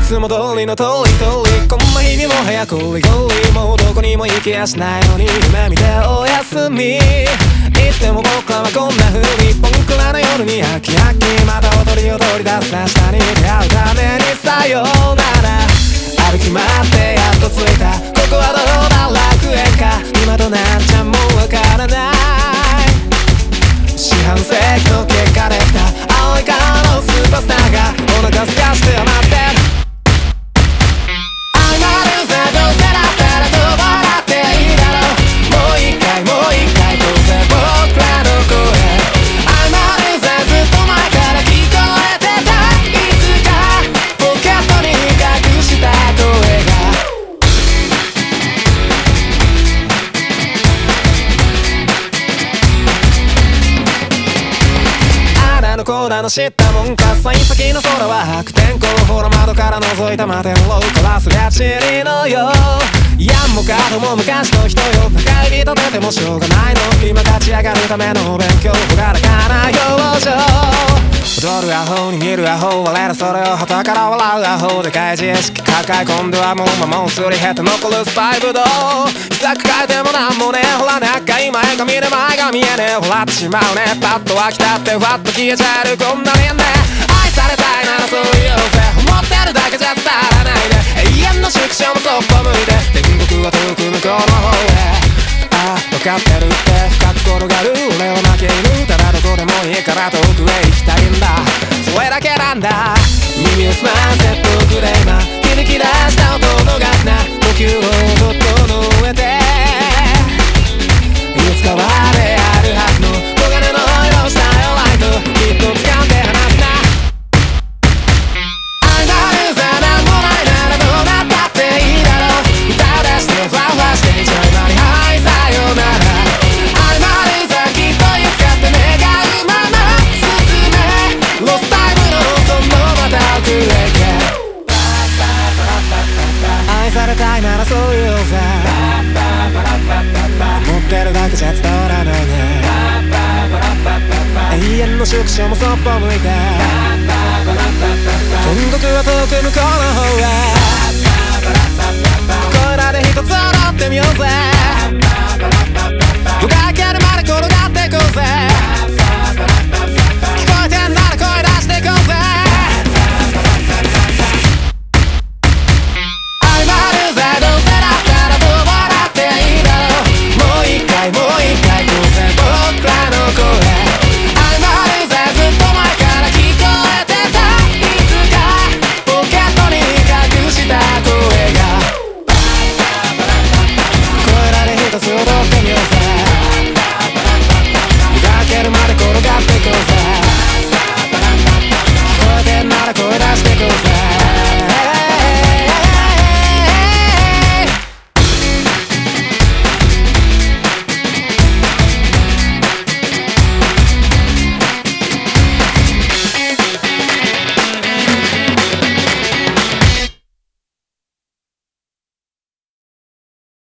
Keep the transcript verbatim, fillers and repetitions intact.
つも通りの通り通り、こんな日々も早くリゴリ、もうどこにも行きやしないのに夢見ておやすみ。いつでも僕らはこんな風に僕らの夜にハキハキ、また踊りを取り出す明日に出会うためにさようなら。歩き回ってやっと着いた、ここはどうだ楽園か、今となっちゃもうわからない。四半世紀の結果できた青い顔のスーパースターがお腹すかして余ってる。I'm a loser、どうせだったらと笑っていいだろう。もう一回もう一回どうせ僕らの声。I'm a loser、ずっと前から聞こえてた、いつかポケットに隠した声が。あの子らの知ったもんか、幸先の空は白天候、ほら窓から覗いた摩天楼からすりゃちりのよ。いやもかとも昔の人よ、中指立ててもしょうがないの、今立ち上がるための勉強、ほがらかな表情。踊るアホに見るアホ、我らそれを旗から笑うアホ、でかい自意識抱え込んではもう魔物すり減って残るスパイブドウ。ざく変えてもなんもねえ、ほらなんか今絵が見れ前が見えねえ、笑ってしまうね、パッと飽きたってふわっと消えちゃえるこんなにね。愛されたいならそう言おうぜ、思ってるだけじゃ伝わらないで、永遠の縮小もそっぽ向いて天国は遠く向こうの方へ。ああ分かってるって深く転がる俺は負け犬、ただどこでもいいから遠くへ行きたいんだ、それだけなんだ。耳を澄ませ僕で今響き出した音を逃すな、呼吸を整えていつかはであるはずの黄金の色したよライト、きっと掴んで離すな。I'm a loser、なんもないならどうなったっていいだろう。歌を出してファンファンしてちょいまにはいさようなら。I'm a loser、きっといつかって願うまま進め、ロスタイムのそのまた奥へ行け。愛されたいならそう言おうぜ、持ってるだけじゃ伝わらないね、永遠の縮小もそっぽ向いて天国は遠く向こうの方へ。ここらで一つ踊ってみようぜ。